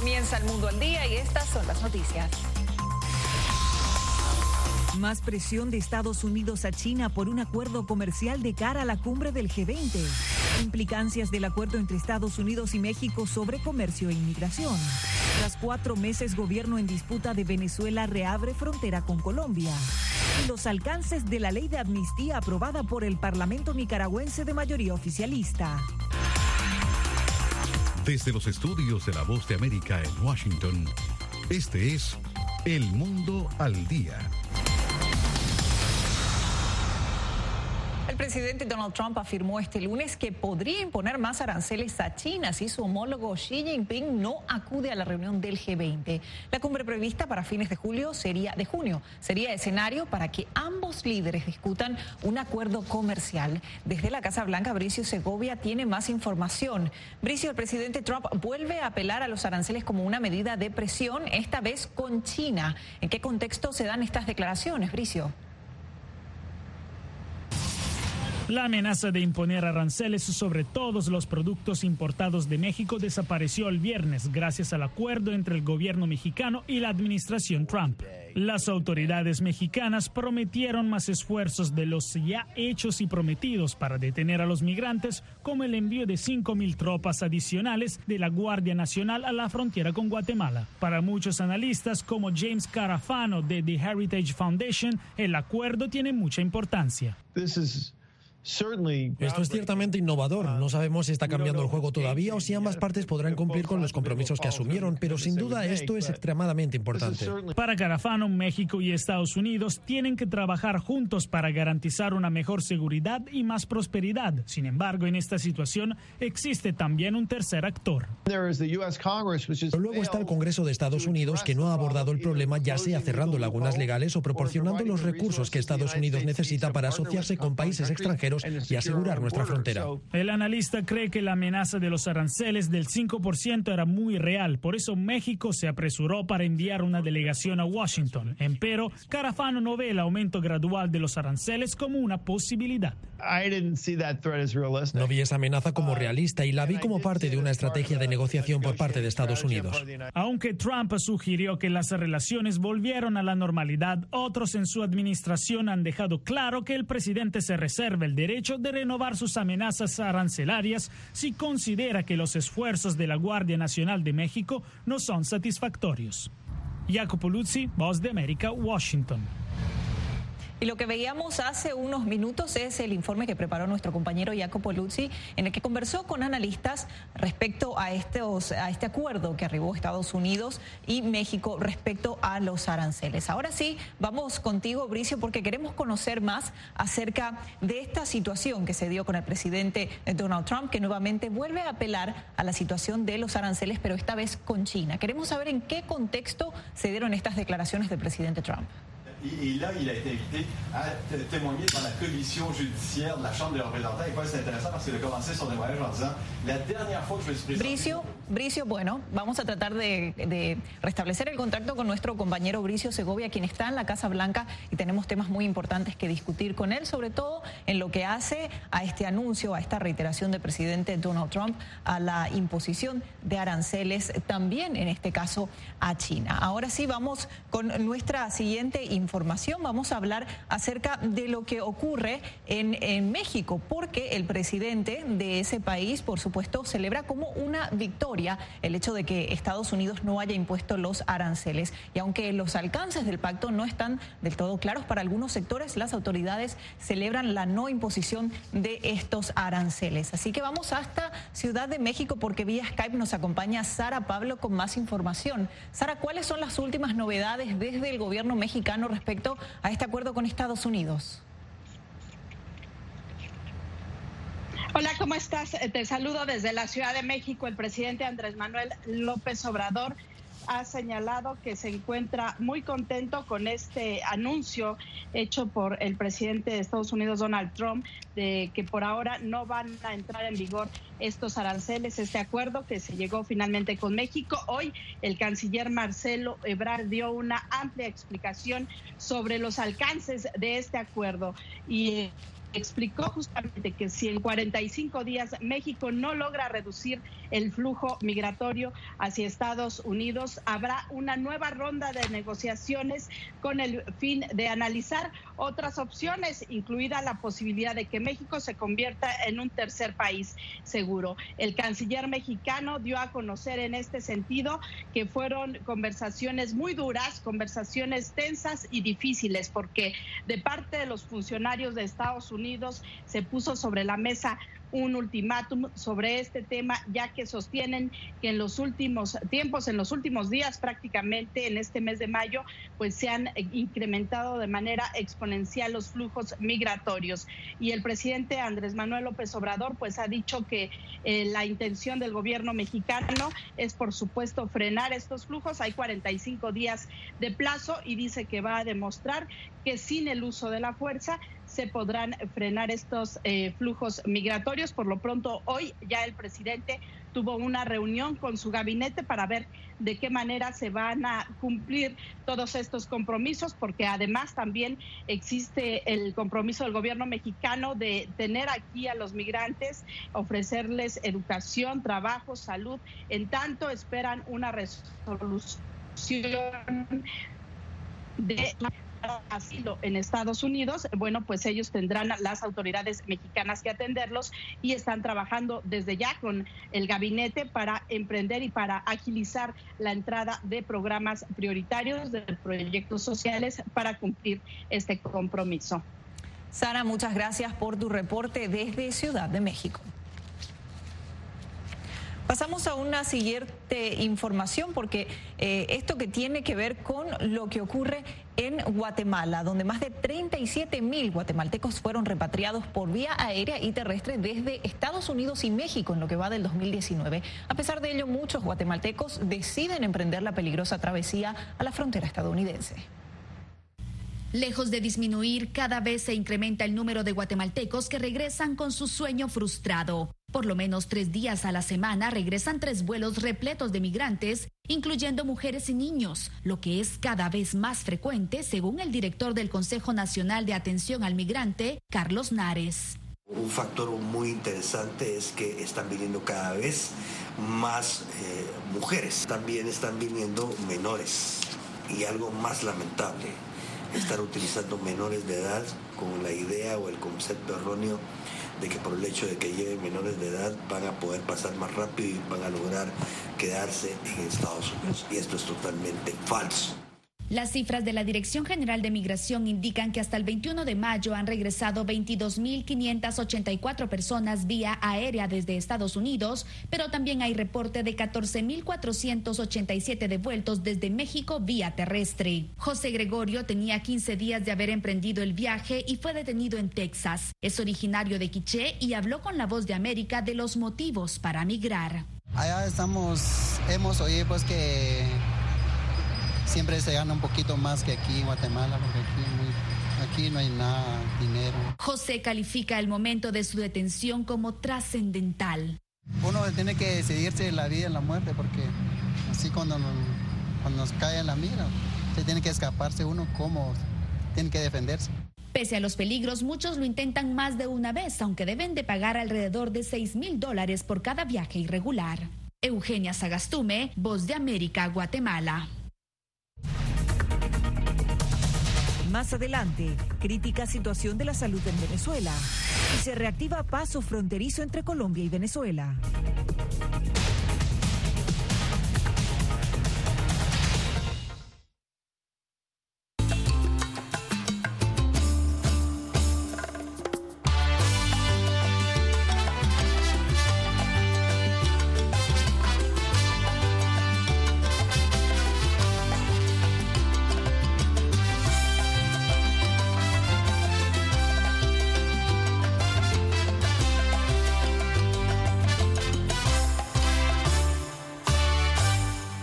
Comienza El Mundo al Día y estas son las noticias. Más presión de Estados Unidos a China por un acuerdo comercial de cara a la cumbre del G20. Implicancias del acuerdo entre Estados Unidos y México sobre comercio e inmigración. Tras 4 meses, gobierno en disputa de Venezuela reabre frontera con Colombia. Y los alcances de la ley de amnistía aprobada por el Parlamento nicaragüense de mayoría oficialista. Desde los estudios de La Voz de América en Washington, este es El Mundo al Día. El presidente Donald Trump afirmó este lunes que podría imponer más aranceles a China si su homólogo Xi Jinping no acude a la reunión del G20. La cumbre prevista para fines de junio sería escenario para que ambos líderes discutan un acuerdo comercial. Desde la Casa Blanca, Bricio Segovia tiene más información. Bricio, el presidente Trump vuelve a apelar a los aranceles como una medida de presión, esta vez con China. ¿En qué contexto se dan estas declaraciones, Bricio? La amenaza de imponer aranceles sobre todos los productos importados de México desapareció el viernes gracias al acuerdo entre el gobierno mexicano y la administración Trump. Las autoridades mexicanas prometieron más esfuerzos de los ya hechos y prometidos para detener a los migrantes, como el envío de 5,000 tropas adicionales de la Guardia Nacional a la frontera con Guatemala. Para muchos analistas, como James Carafano de The Heritage Foundation, el acuerdo tiene mucha importancia. Esto es ciertamente innovador. No sabemos si está cambiando el juego todavía o si ambas partes podrán cumplir con los compromisos que asumieron, pero sin duda esto es extremadamente importante. Para Carafano, México y Estados Unidos tienen que trabajar juntos para garantizar una mejor seguridad y más prosperidad. Sin embargo, en esta situación existe también un tercer actor. Luego está el Congreso de Estados Unidos, que no ha abordado el problema, ya sea cerrando lagunas legales o proporcionando los recursos que Estados Unidos necesita para asociarse con países extranjeros y asegurar nuestra frontera. El analista cree que la amenaza de los aranceles del 5% era muy real, por eso México se apresuró para enviar una delegación a Washington. Empero, Carafano no ve el aumento gradual de los aranceles como una posibilidad. No vi esa amenaza como realista y la vi como parte de una estrategia de negociación por parte de Estados Unidos. Aunque Trump sugirió que las relaciones volvieron a la normalidad, otros en su administración han dejado claro que el presidente se reserva el derecho de renovar sus amenazas arancelarias si considera que los esfuerzos de la Guardia Nacional de México no son satisfactorios. Jacopo Luzzi, Voz de América, Washington. Y lo que veíamos hace unos minutos es el informe que preparó nuestro compañero Jacopo Luzzi, en el que conversó con analistas respecto a este acuerdo que arribó Estados Unidos y México respecto a los aranceles. Ahora sí, vamos contigo, Bricio, porque queremos conocer más acerca de esta situación que se dio con el presidente Donald Trump, que nuevamente vuelve a apelar a la situación de los aranceles, pero esta vez con China. Queremos saber en qué contexto se dieron estas declaraciones del presidente Trump. Et là, il a été invité à témoigner devant la commission judiciaire de la Chambre des représentants. Et c'est intéressant parce qu'il a commencé son témoignage en disant la dernière fois que je me suis présenté... Bricio, bueno, vamos a tratar de restablecer el contacto con nuestro compañero Bricio Segovia, quien está en la Casa Blanca, y tenemos temas muy importantes que discutir con él, sobre todo en lo que hace a este anuncio, a esta reiteración del presidente Donald Trump a la imposición de aranceles, también en este caso a China. Ahora sí, vamos con nuestra siguiente información. Vamos a hablar acerca de lo que ocurre en México, porque el presidente de ese país, por supuesto, celebra como una victoria el hecho de que Estados Unidos no haya impuesto los aranceles. Y aunque los alcances del pacto no están del todo claros para algunos sectores, las autoridades celebran la no imposición de estos aranceles. Así que vamos hasta Ciudad de México, porque vía Skype nos acompaña Sara Pablo con más información. Sara, ¿cuáles son las últimas novedades desde el gobierno mexicano respecto a este acuerdo con Estados Unidos? Hola, ¿cómo estás? Te saludo desde la Ciudad de México. El presidente Andrés Manuel López Obrador ha señalado que se encuentra muy contento con este anuncio hecho por el presidente de Estados Unidos, Donald Trump, de que por ahora no van a entrar en vigor estos aranceles, este acuerdo que se llegó finalmente con México. Hoy el canciller Marcelo Ebrard dio una amplia explicación sobre los alcances de este acuerdo y explicó justamente que si en 45 días México no logra reducir el flujo migratorio hacia Estados Unidos, habrá una nueva ronda de negociaciones con el fin de analizar otras opciones, incluida la posibilidad de que México se convierta en un tercer país seguro. El canciller mexicano dio a conocer en este sentido que fueron conversaciones muy duras, conversaciones tensas y difíciles, porque de parte de los funcionarios de Estados Unidos se puso sobre la mesa un ultimátum sobre este tema, ya que sostienen que en los últimos tiempos, en los últimos días, prácticamente en este mes de mayo, pues se han incrementado de manera exponencial los flujos migratorios. Y el presidente Andrés Manuel López Obrador pues ha dicho que la intención del gobierno mexicano es, por supuesto, frenar estos flujos. Hay 45 días de plazo y dice que va a demostrar que sin el uso de la fuerza se podrán frenar estos flujos migratorios. Por lo pronto, hoy ya el presidente tuvo una reunión con su gabinete para ver de qué manera se van a cumplir todos estos compromisos, porque además también existe el compromiso del gobierno mexicano de tener aquí a los migrantes, ofrecerles educación, trabajo, salud. En tanto esperan una resolución de asilo en Estados Unidos, bueno, pues ellos tendrán las autoridades mexicanas que atenderlos y están trabajando desde ya con el gabinete para emprender y para agilizar la entrada de programas prioritarios, de proyectos sociales para cumplir este compromiso. Sara, muchas gracias por tu reporte desde Ciudad de México. Pasamos a una siguiente información porque esto que tiene que ver con lo que ocurre en Guatemala, donde más de 37,000 guatemaltecos fueron repatriados por vía aérea y terrestre desde Estados Unidos y México en lo que va del 2019. A pesar de ello, muchos guatemaltecos deciden emprender la peligrosa travesía a la frontera estadounidense. Lejos de disminuir, cada vez se incrementa el número de guatemaltecos que regresan con su sueño frustrado. Por lo menos 3 días a la semana regresan 3 vuelos repletos de migrantes, incluyendo mujeres y niños, lo que es cada vez más frecuente, según el director del Consejo Nacional de Atención al Migrante, Carlos Nares. Un factor muy interesante es que están viniendo cada vez más mujeres, también están viniendo menores y algo más lamentable, están utilizando menores de edad con la idea o el concepto erróneo de que por el hecho de que lleven menores de edad van a poder pasar más rápido y van a lograr quedarse en Estados Unidos. Y esto es totalmente falso. Las cifras de la Dirección General de Migración indican que hasta el 21 de mayo han regresado 22,584 personas vía aérea desde Estados Unidos, pero también hay reporte de 14,487 devueltos desde México vía terrestre. José Gregorio tenía 15 días de haber emprendido el viaje y fue detenido en Texas. Es originario de Quiché y habló con La Voz de América de los motivos para migrar. Allá hemos oído pues que siempre se gana un poquito más que aquí en Guatemala, porque aquí no hay nada, dinero. José califica el momento de su detención como trascendental. Uno tiene que decidirse la vida y la muerte, porque así cuando nos cae la mira, se tiene que escaparse uno, como tiene que defenderse. Pese a los peligros, muchos lo intentan más de una vez, aunque deben de pagar alrededor de $6,000 por cada viaje irregular. Eugenia Sagastume, Voz de América, Guatemala. Más adelante, crítica situación de la salud en Venezuela y se reactiva paso fronterizo entre Colombia y Venezuela.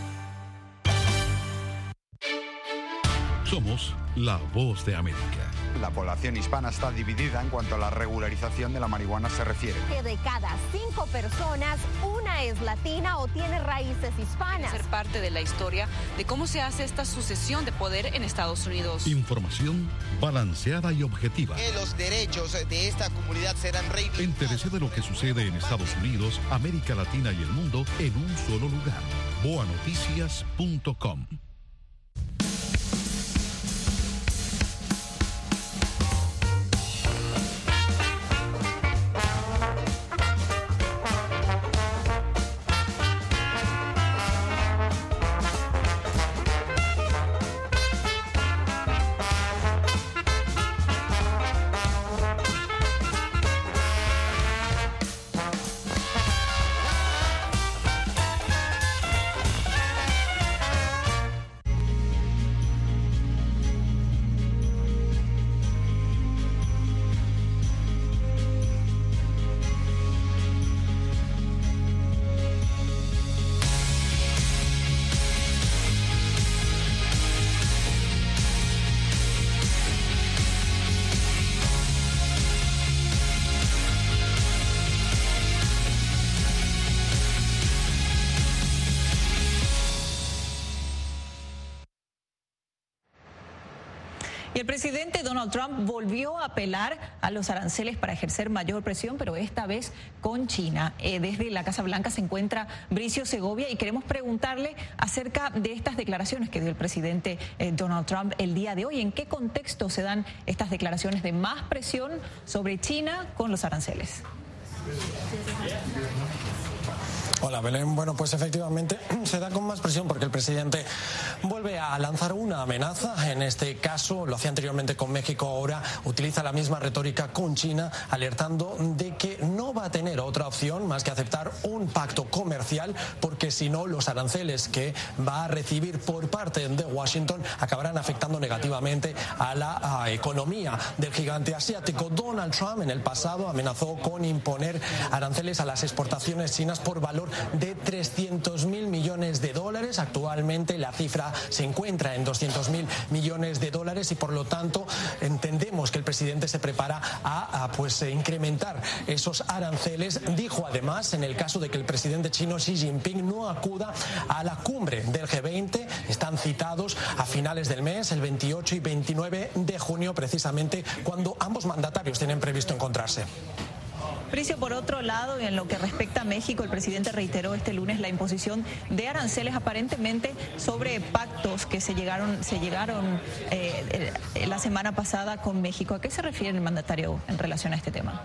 Somos la Voz de América. la población hispana está dividida en cuanto a la regularización de la marihuana se refiere. Que de cada 5 personas, una es latina o tiene raíces hispanas. Ser parte de la historia de cómo se hace esta sucesión de poder en Estados Unidos. Información balanceada y objetiva. Que los derechos de esta comunidad serán reivindicados. Entérese de lo que sucede en Estados Unidos, América Latina y el mundo en un solo lugar. boanoticias.com. Y el presidente Donald Trump volvió a apelar a los aranceles para ejercer mayor presión, pero esta vez con China. Desde la Casa Blanca se encuentra Bricio Segovia y queremos preguntarle acerca de estas declaraciones que dio el presidente Donald Trump el día de hoy. ¿En qué contexto se dan estas declaraciones de más presión sobre China con los aranceles? Hola, Belén. Bueno, pues efectivamente se da con más presión porque el presidente vuelve a lanzar una amenaza. En este caso, lo hacía anteriormente con México, ahora utiliza la misma retórica con China, alertando de que no va a tener otra opción más que aceptar un pacto comercial, porque si no, los aranceles que va a recibir por parte de Washington acabarán afectando negativamente a la economía del gigante asiático. Donald Trump en el pasado amenazó con imponer aranceles a las exportaciones chinas por valor de 300.000 millones de dólares. Actualmente la cifra se encuentra en 200.000 millones de dólares y por lo tanto entendemos que el presidente se prepara a incrementar esos aranceles. Dijo además, en el caso de que el presidente chino Xi Jinping no acuda a la cumbre del G20, están citados a finales del mes, el 28 y 29 de junio, precisamente cuando ambos mandatarios tienen previsto encontrarse. Bricio, por otro lado, en lo que respecta a México, el presidente reiteró este lunes la imposición de aranceles aparentemente sobre pactos que se llegaron la semana pasada con México. ¿A qué se refiere el mandatario en relación a este tema?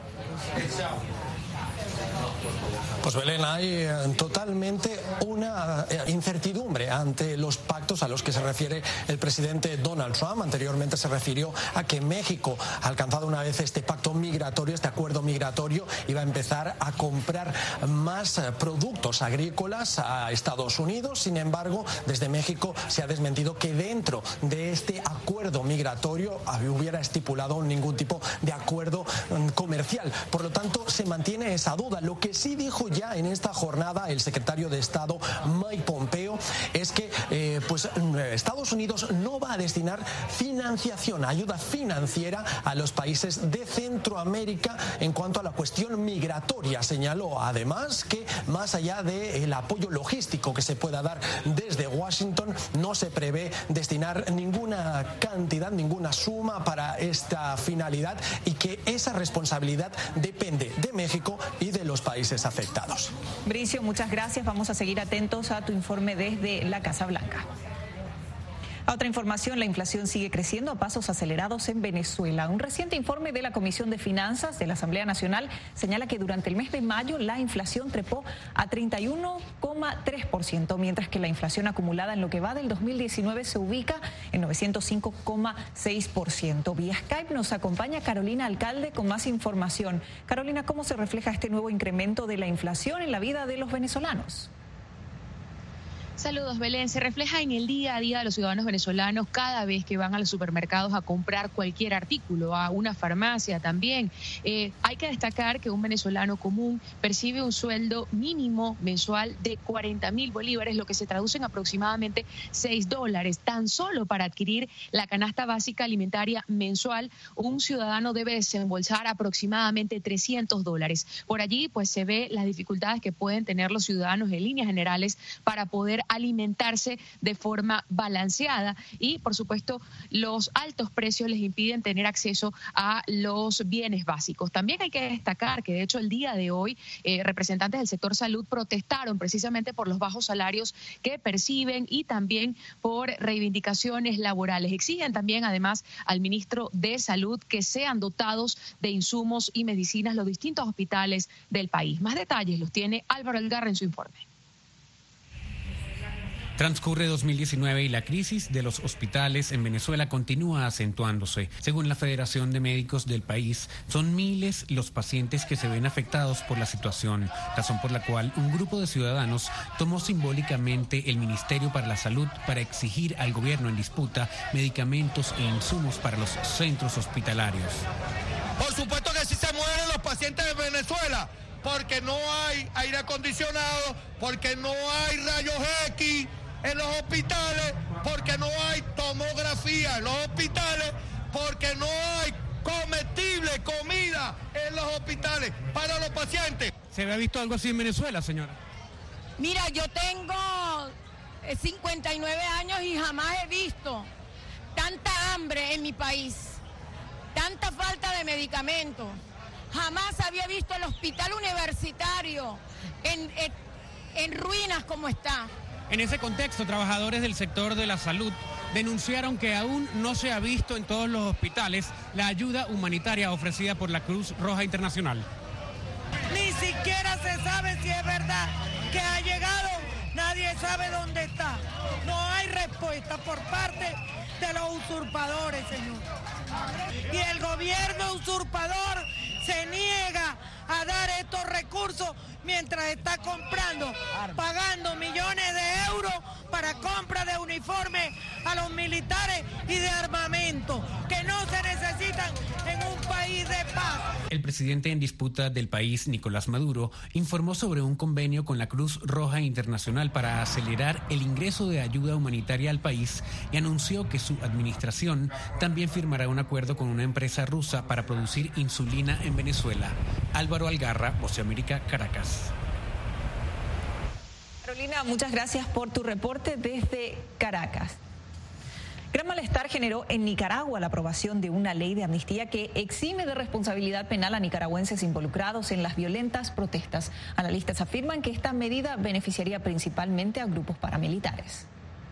Pues Belén, hay totalmente una incertidumbre ante los pactos a los que se refiere el presidente Donald Trump. Anteriormente se refirió a que México, alcanzado una vez este pacto migratorio, este acuerdo migratorio, iba a empezar a comprar más productos agrícolas a Estados Unidos. Sin embargo, desde México se ha desmentido que dentro de este acuerdo migratorio hubiera estipulado ningún tipo de acuerdo comercial. Por lo tanto, se mantiene esa duda. Lo que sí dijo ya en esta jornada el secretario de Estado Mike Pompeo es que Estados Unidos no va a destinar financiación, ayuda financiera a los países de Centroamérica en cuanto a la cuestión migratoria. Señaló además que más allá del apoyo logístico que se pueda dar desde Washington, no se prevé destinar ninguna cantidad, ninguna suma para esta finalidad y que esa responsabilidad depende de México y de los países afectados. Bricio, muchas gracias. Vamos a seguir atentos a tu informe desde la Casa Blanca. A otra información, la inflación sigue creciendo a pasos acelerados en Venezuela. Un reciente informe de la Comisión de Finanzas de la Asamblea Nacional señala que durante el mes de mayo la inflación trepó a 31,3%, mientras que la inflación acumulada en lo que va del 2019 se ubica en 905,6%. Vía Skype nos acompaña Carolina Alcalde con más información. Carolina, ¿cómo se refleja este nuevo incremento de la inflación en la vida de los venezolanos? Saludos, Belén. Se refleja en el día a día de los ciudadanos venezolanos cada vez que van a los supermercados a comprar cualquier artículo, a una farmacia también. Hay que destacar que un venezolano común percibe un sueldo mínimo mensual de 40.000 bolívares, lo que se traduce en aproximadamente $6. Tan solo para adquirir la canasta básica alimentaria mensual, un ciudadano debe desembolsar aproximadamente $300. Por allí, pues se ve las dificultades que pueden tener los ciudadanos en líneas generales para poder alimentarse de forma balanceada y, por supuesto, los altos precios les impiden tener acceso a los bienes básicos. También hay que destacar que, de hecho, el día de hoy representantes del sector salud protestaron precisamente por los bajos salarios que perciben y también por reivindicaciones laborales. Exigen también, además, al ministro de Salud que sean dotados de insumos y medicinas los distintos hospitales del país. Más detalles los tiene Álvaro Algarra en su informe. Transcurre 2019 y la crisis de los hospitales en Venezuela continúa acentuándose. Según la Federación de Médicos del país, son miles los pacientes que se ven afectados por la situación, razón por la cual un grupo de ciudadanos tomó simbólicamente el Ministerio para la Salud para exigir al gobierno en disputa medicamentos e insumos para los centros hospitalarios. Por supuesto que sí se mueren los pacientes de Venezuela, porque no hay aire acondicionado, porque no hay rayos X en los hospitales, porque no hay tomografía en los hospitales, porque no hay comestible, comida en los hospitales para los pacientes. ¿Se había visto algo así en Venezuela, señora? Mira, yo tengo 59 años y jamás he visto tanta hambre en mi país, tanta falta de medicamentos. Jamás había visto el hospital universitario en ruinas como está. En ese contexto, trabajadores del sector de la salud denunciaron que aún no se ha visto en todos los hospitales la ayuda humanitaria ofrecida por la Cruz Roja Internacional. Ni siquiera se sabe si es verdad que ha llegado, nadie sabe dónde está. No hay respuesta por parte de los usurpadores, señor. Y el gobierno usurpador se niega a dar estos recursos mientras está comprando, pagando millones de euros para compra de uniformes a los militares y de armamento que no se necesitan en un país de paz. El presidente en disputa del país, Nicolás Maduro, informó sobre un convenio con la Cruz Roja Internacional para acelerar el ingreso de ayuda humanitaria al país y anunció que su administración también firmará un acuerdo con una empresa rusa para producir insulina en Venezuela. Álvaro Algarra, Voz de América, Caracas. Carolina, muchas gracias por tu reporte desde Caracas. Gran malestar generó en Nicaragua la aprobación de una ley de amnistía que exime de responsabilidad penal a nicaragüenses involucrados en las violentas protestas. Analistas afirman que esta medida beneficiaría principalmente a grupos paramilitares.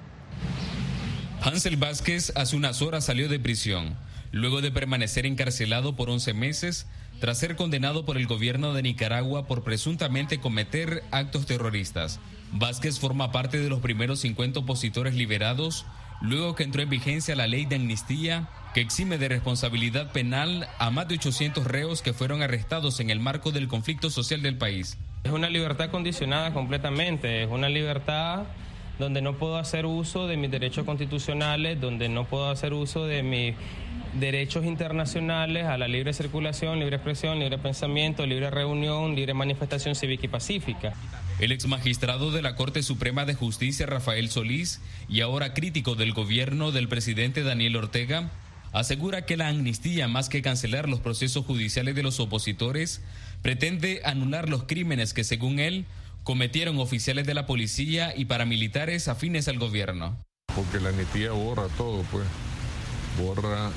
Hansel Vázquez hace unas horas salió de prisión, luego de permanecer encarcelado por 11 meses, tras ser condenado por el gobierno de Nicaragua por presuntamente cometer actos terroristas. Vázquez forma parte de los primeros 50 opositores liberados, luego que entró en vigencia la ley de amnistía que exime de responsabilidad penal a más de 800 reos que fueron arrestados en el marco del conflicto social del país. Es una libertad condicionada completamente, es una libertad donde no puedo hacer uso de mis derechos constitucionales, donde no puedo hacer uso de mis derechos internacionales a la libre circulación, libre expresión, libre pensamiento, libre reunión, libre manifestación cívica y pacífica. El exmagistrado de la Corte Suprema de Justicia, Rafael Solís, y ahora crítico del gobierno del presidente Daniel Ortega, asegura que la amnistía, más que cancelar los procesos judiciales de los opositores, pretende anular los crímenes que, según él, cometieron oficiales de la policía y paramilitares afines al gobierno. Porque la amnistía borra todo, pues. Borra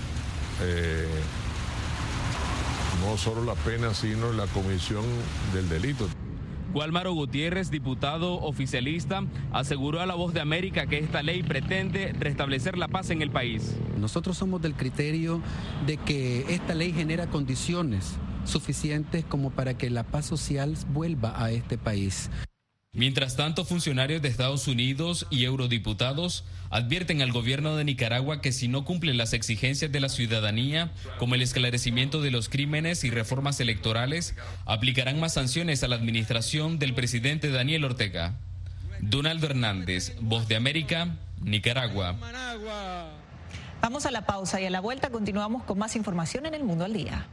no solo la pena, sino la comisión del delito. Guálmaro Gutiérrez, diputado oficialista, aseguró a La Voz de América que esta ley pretende restablecer la paz en el país. Nosotros somos del criterio de que esta ley genera condiciones suficientes como para que la paz social vuelva a este país. Mientras tanto, funcionarios de Estados Unidos y eurodiputados advierten al gobierno de Nicaragua que si no cumplen las exigencias de la ciudadanía, como el esclarecimiento de los crímenes y reformas electorales, aplicarán más sanciones a la administración del presidente Daniel Ortega. Donaldo Hernández, Voz de América, Nicaragua. Vamos a la pausa y a la vuelta continuamos con más información en El Mundo al Día.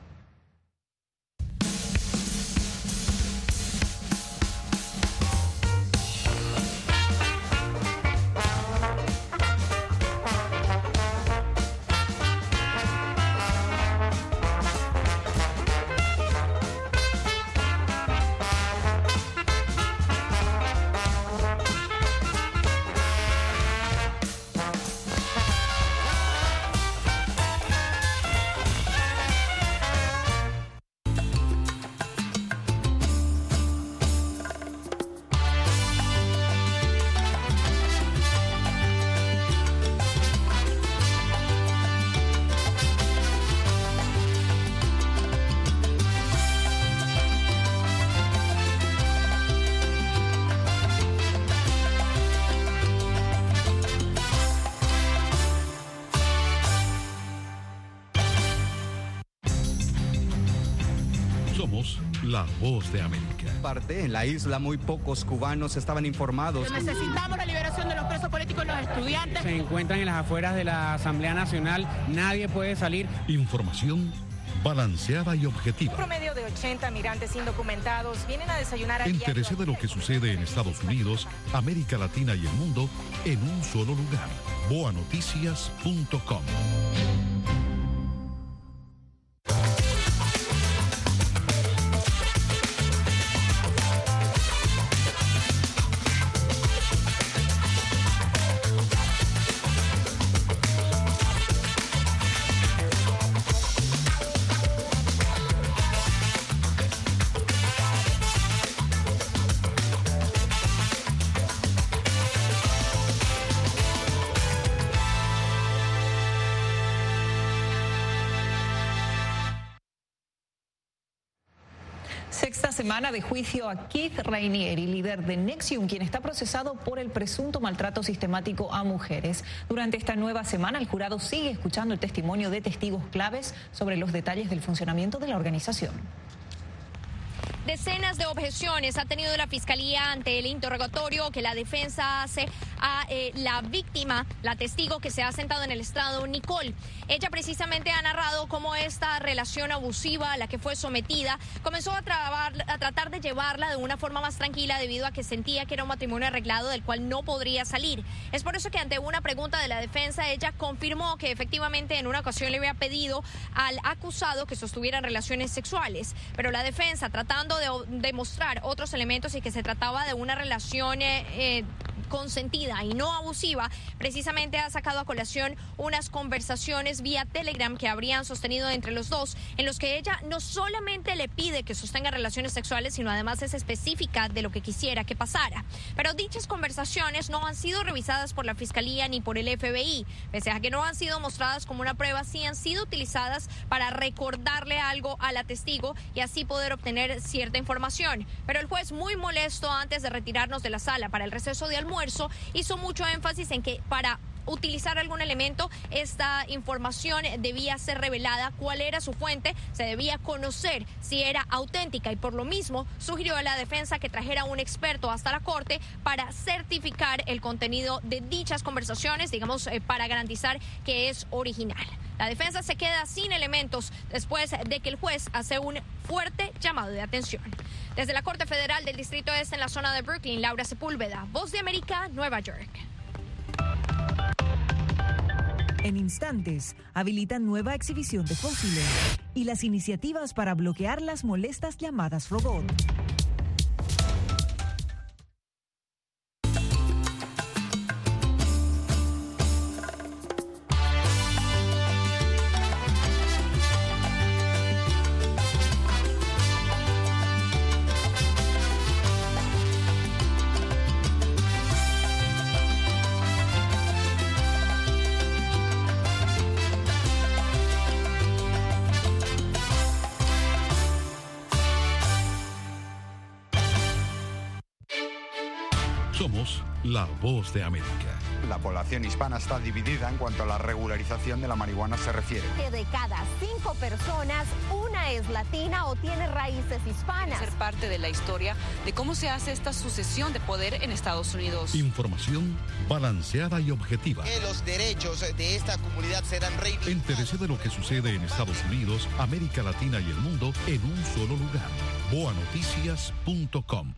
Somos la Voz de América. En la isla muy pocos cubanos estaban informados. Necesitamos la liberación de los presos políticos y los estudiantes. Se encuentran en las afueras de la Asamblea Nacional, nadie puede salir. Información balanceada y objetiva. Un promedio de 80 migrantes indocumentados vienen a desayunar al Entérese de lo que sucede en Estados Unidos, América Latina y el mundo en un solo lugar. boanoticias.com. Sexta semana de juicio a Keith Rainieri, líder de NXIVM, quien está procesado por el presunto maltrato sistemático a mujeres. Durante esta nueva semana, el jurado sigue escuchando el testimonio de testigos claves sobre los detalles del funcionamiento de la organización. Decenas de objeciones ha tenido la Fiscalía ante el interrogatorio que la defensa hace a la víctima, la testigo que se ha sentado en el estrado, Nicole. Ella precisamente ha narrado cómo esta relación abusiva a la que fue sometida comenzó a tratar de llevarla de una forma más tranquila debido a que sentía que era un matrimonio arreglado del cual no podría salir. Es por eso que ante una pregunta de la defensa, ella confirmó que efectivamente en una ocasión le había pedido al acusado que sostuvieran relaciones sexuales, pero la defensa, tratando de demostrar otros elementos y que se trataba de una relación consentida y no abusiva, precisamente ha sacado a colación unas conversaciones vía Telegram que habrían sostenido entre los dos, en los que ella no solamente le pide que sostenga relaciones sexuales, sino además es específica de lo que quisiera que pasara. Pero dichas conversaciones no han sido revisadas por la Fiscalía ni por el FBI. Pese a que no han sido mostradas como una prueba, sí han sido utilizadas para recordarle algo a la testigo y así poder obtener cierta información. Pero el juez, muy molesto antes de retirarnos de la sala para el receso de almuerzo, hizo mucho énfasis en que para utilizar algún elemento, esta información debía ser revelada, cuál era su fuente, se debía conocer si era auténtica y por lo mismo sugirió a la defensa que trajera un experto hasta la corte para certificar el contenido de dichas conversaciones, digamos, para garantizar que es original. La defensa se queda sin elementos después de que el juez hace un fuerte llamado de atención. Desde la Corte Federal del Distrito Este en la zona de Brooklyn, Laura Sepúlveda, Voz de América, Nueva York. En instantes, habilitan nueva exhibición de fósiles y las iniciativas para bloquear las molestas llamadas robot. Somos la Voz de América. La población hispana está dividida en cuanto a la regularización de la marihuana se refiere. Que de cada 5 personas, una es latina o tiene raíces hispanas. Ser parte de la historia de cómo se hace esta sucesión de poder en Estados Unidos. Información balanceada y objetiva. Que los derechos de esta comunidad serán reivindicados. Entérese de lo que sucede en Estados Unidos, América Latina y el mundo en un solo lugar. boanoticias.com.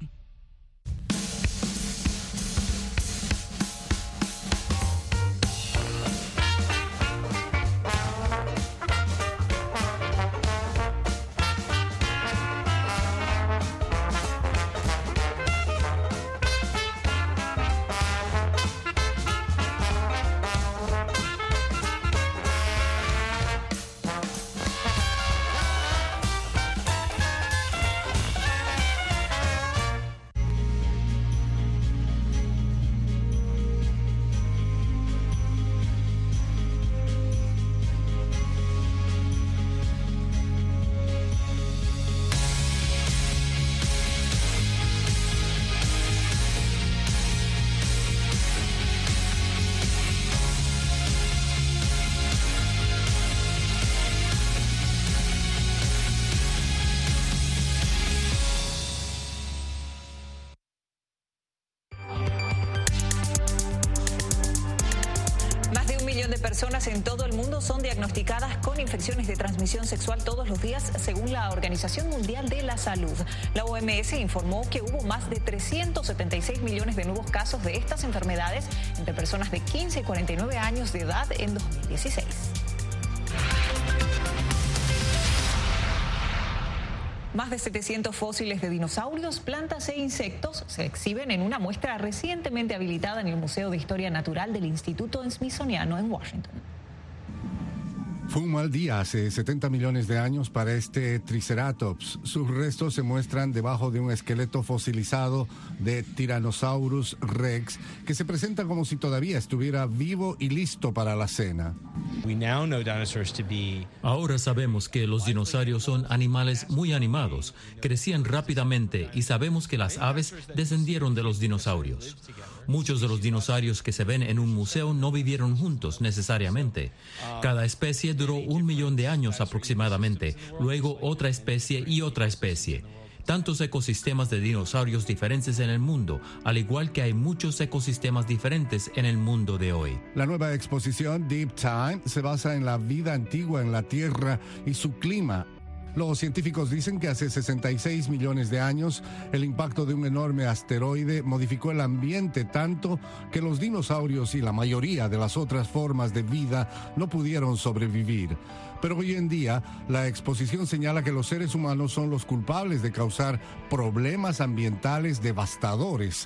Personas en todo el mundo son diagnosticadas con infecciones de transmisión sexual todos los días, según la Organización Mundial de la Salud. La OMS informó que hubo más de 376 millones de nuevos casos de estas enfermedades entre personas de 15 y 49 años de edad en 2016. Más de 700 fósiles de dinosaurios, plantas e insectos se exhiben en una muestra recientemente habilitada en el Museo de Historia Natural del Instituto Smithsoniano en Washington. Fue un mal día hace 70 millones de años para este Triceratops. Sus restos se muestran debajo de un esqueleto fosilizado de Tyrannosaurus rex, que se presenta como si todavía estuviera vivo y listo para la cena. Ahora sabemos que los dinosaurios son animales muy animados, crecían rápidamente y sabemos que las aves descendieron de los dinosaurios. Muchos de los dinosaurios que se ven en un museo no vivieron juntos necesariamente. Cada especie duró 1 millón de años aproximadamente, luego otra especie y otra especie. Tantos ecosistemas de dinosaurios diferentes en el mundo, al igual que hay muchos ecosistemas diferentes en el mundo de hoy. La nueva exposición Deep Time se basa en la vida antigua en la Tierra y su clima. Los científicos dicen que hace 66 millones de años el impacto de un enorme asteroide modificó el ambiente tanto que los dinosaurios y la mayoría de las otras formas de vida no pudieron sobrevivir. Pero hoy en día la exposición señala que los seres humanos son los culpables de causar problemas ambientales devastadores.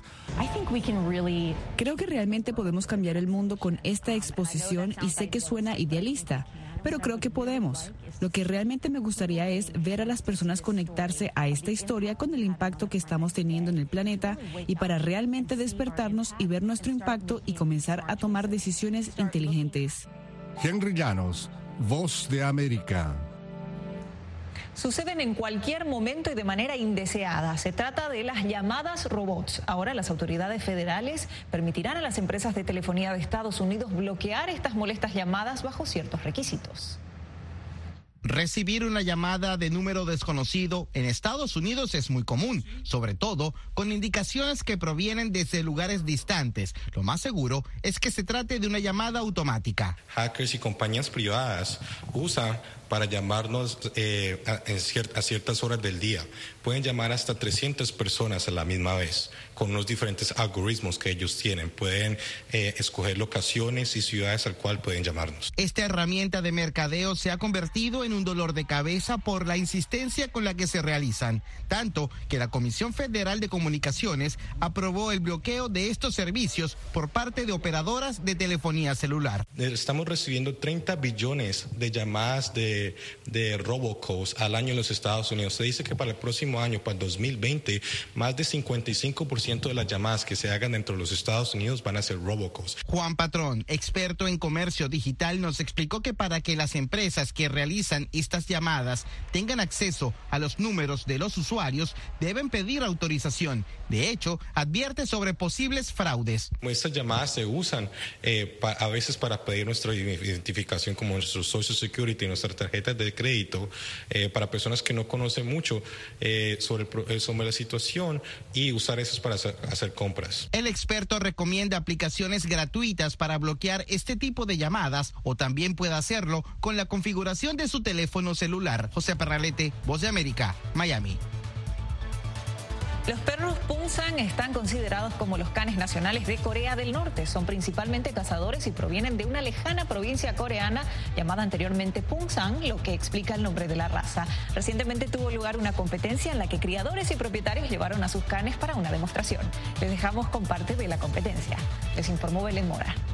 Creo que realmente podemos cambiar el mundo con esta exposición y sé que suena idealista, pero creo que podemos. Lo que realmente me gustaría es ver a las personas conectarse a esta historia con el impacto que estamos teniendo en el planeta y para realmente despertarnos y ver nuestro impacto y comenzar a tomar decisiones inteligentes. Henry Llanos, Voz de América. Suceden en cualquier momento y de manera indeseada. Se trata de las llamadas robots. Ahora las autoridades federales permitirán a las empresas de telefonía de Estados Unidos bloquear estas molestas llamadas bajo ciertos requisitos. Recibir una llamada de número desconocido en Estados Unidos es muy común, sobre todo con indicaciones que provienen desde lugares distantes. Lo más seguro es que se trate de una llamada automática. Hackers y compañías privadas usan para llamarnos a ciertas horas del día. Pueden llamar hasta 300 personas a la misma vez, con unos diferentes algoritmos que ellos tienen. Pueden escoger locaciones y ciudades al cual pueden llamarnos. Esta herramienta de mercadeo se ha convertido en un dolor de cabeza por la insistencia con la que se realizan, tanto que la Comisión Federal de Comunicaciones aprobó el bloqueo de estos servicios por parte de operadoras de telefonía celular. Estamos recibiendo 30 billones de llamadas de robocalls al año en los Estados Unidos. Se dice que para el próximo año, para el 2020, más de 55% de las llamadas que se hagan dentro de los Estados Unidos van a ser robocalls. Juan Patrón, experto en comercio digital, nos explicó que para que las empresas que realizan hagan estas llamadas tengan acceso a los números de los usuarios, deben pedir autorización. De hecho, advierte sobre posibles fraudes. Estas llamadas se usan a veces para pedir nuestra identificación como nuestro Social Security, nuestras tarjetas de crédito, para personas que no conocen mucho sobre la situación y usar esas para hacer compras. El experto recomienda aplicaciones gratuitas para bloquear este tipo de llamadas o también puede hacerlo con la configuración de su teléfono celular. José Perralete, Voz de América, Miami. Los perros Pungsan están considerados como los canes nacionales de Corea del Norte. Son principalmente cazadores y provienen de una lejana provincia coreana llamada anteriormente Pungsan, lo que explica el nombre de la raza. Recientemente tuvo lugar una competencia en la que criadores y propietarios llevaron a sus canes para una demostración. Les dejamos con parte de la competencia. Les informó Belén Mora.